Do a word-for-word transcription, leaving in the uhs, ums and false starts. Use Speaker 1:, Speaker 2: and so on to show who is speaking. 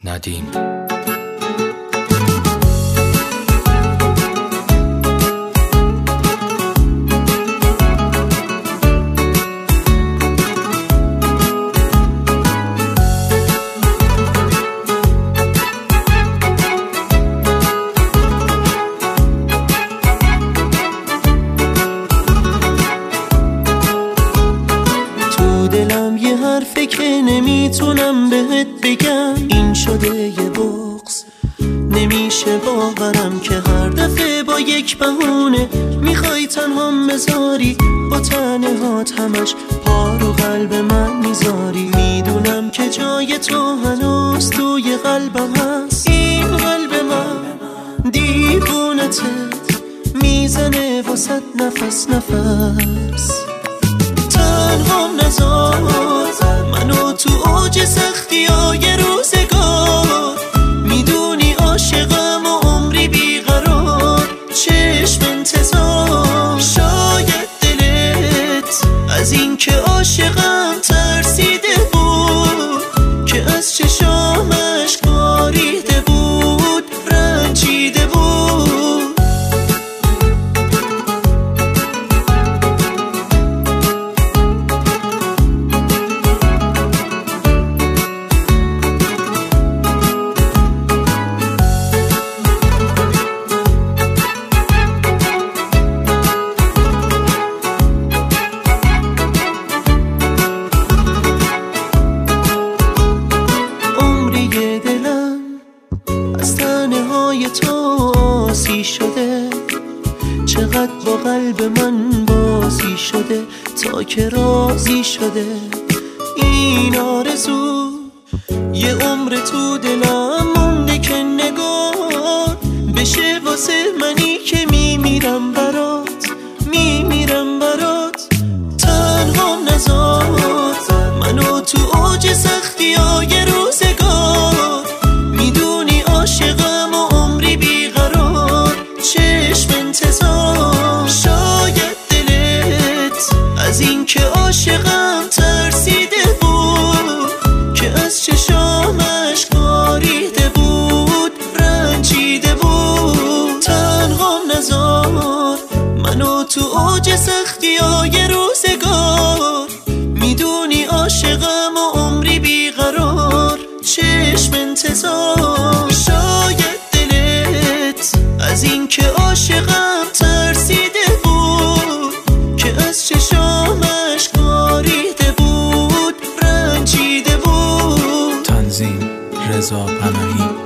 Speaker 1: ندیم.
Speaker 2: دلم یه حرفه که نمیتونم بهت بگم، این شده یه بغض نمیشه باورم که هر دفعه با یک بهونه میخوای تنهام بذاری، با تنه هات همش پا رو قلب من میذاری. میدونم که جای تو هنوز توی قلبم هست، این قلب من دیوونته میزنه واسد نفس نفس. تنهام نذار منو تو اوج سختی های روزگار، میدونی عاشقم و عمری بیقرار، چشم انتظار. شاید دلت از این که عاشقم ترسیده بود، که از چشامش باریده بود، رنجیده بود. تو آسی شده، چقدر با قلب من بازی شده تا که راضی شده. این آرزو یه عمر تو دلم مونده که نگار بشه واسه منی که میمیرم برات، میمیرم برات. تنهام نذار منو تو اوج سختی های روزگار، میدونی عاشقم و عمری بیقرار، چشم انتظار. شاید دلت از این که عاشقم ترسیده بود، که از چشامش باریده بود، رنجیده بود. تنهام نذار منو تو اوج سختی های روزگار، میدونی عاشقم و عمری بیقرار، چشم انتظار. شاید دلت از این که عاشقم ترسیده بود، که از چشامش باریده بود، رنجیده بود.
Speaker 1: تنظیم رضا پناهی.